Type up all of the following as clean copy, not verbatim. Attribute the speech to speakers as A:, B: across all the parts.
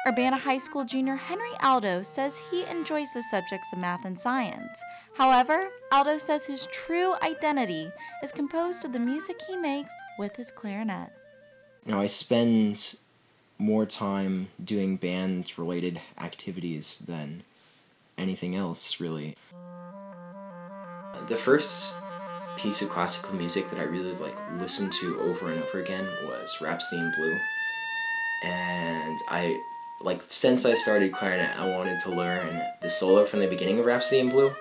A: Urbana High School junior Henry Aldo says he enjoys the subjects of math and science. However, Aldo says his true identity is composed of the music he makes with his clarinet.
B: I spend more time doing band-related activities than anything else, really. The first piece of classical music that I really listened to over and over again was Rhapsody in Blue. And since I started clarinet, I wanted to learn the solo from the beginning of Rhapsody in Blue.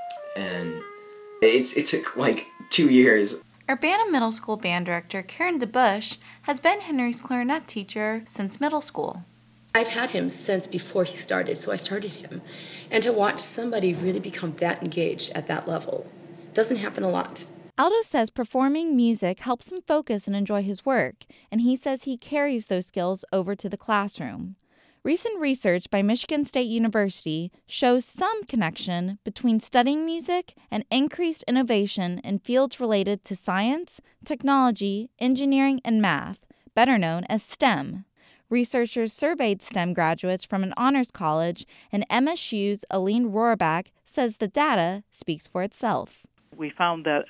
B: And it took 2 years.
A: Urbana Middle School band director Karen DeBush has been Henry's clarinet teacher since middle school.
C: I've had him since before he started, so I started him. And to watch somebody really become that engaged at that level doesn't happen a lot.
A: Aldo says performing music helps him focus and enjoy his work, and he says he carries those skills over to the classroom. Recent research by Michigan State University shows some connection between studying music and increased innovation in fields related to science, technology, engineering, and math, better known as STEM. Researchers surveyed STEM graduates from an honors college, and MSU's Aline Rohrbach says the data speaks for itself.
D: We found that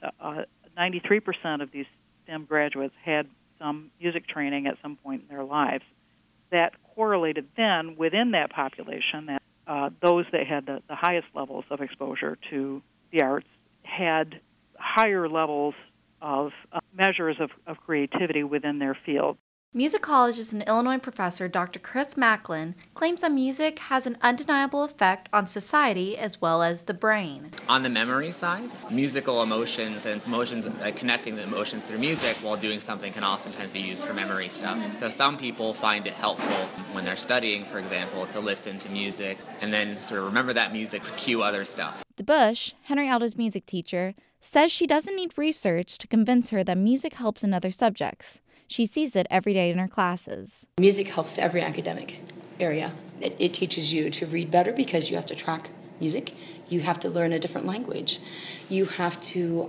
D: 93% of these STEM graduates had some music training at some point in their lives. That correlated then within that population that those that had the highest levels of exposure to the arts had higher levels of measures of creativity within their field.
A: Musicologist and Illinois professor Dr. Chris Macklin claims that music has an undeniable effect on society as well as the brain.
E: On the memory side, musical emotions and emotions, connecting the emotions through music while doing something can oftentimes be used for memory stuff. So some people find it helpful when they're studying, for example, to listen to music and then sort of remember that music to cue other stuff.
A: DeBush, Henry Aldo's music teacher, says she doesn't need research to convince her that music helps in other subjects. She sees it every day in her classes.
C: Music helps every academic area. It teaches you to read better because you have to track music. You have to learn a different language. You have to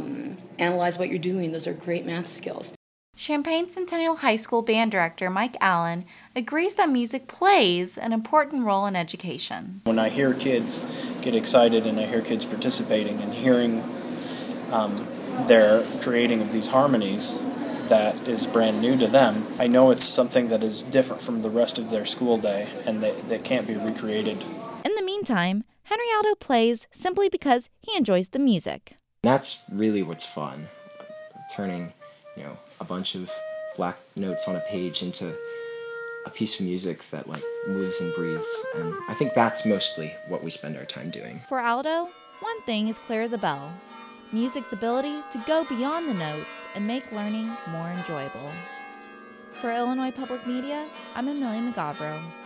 C: analyze what you're doing. Those are great math skills.
A: Champaign Centennial High School band director Mike Allen agrees that music plays an important role in education.
F: When I hear kids get excited and I hear kids participating and hearing their creating of these harmonies, that is brand new to them. I know it's something that is different from the rest of their school day and that can't be recreated.
A: In the meantime, Henry Aldo plays simply because he enjoys the music.
B: That's really what's fun, turning, a bunch of black notes on a page into a piece of music that moves and breathes, and I think that's mostly what we spend our time doing.
A: For Aldo, one thing is clear as a bell: music's ability to go beyond the notes and make learning more enjoyable. For Illinois Public Media, I'm Amelia McGavro.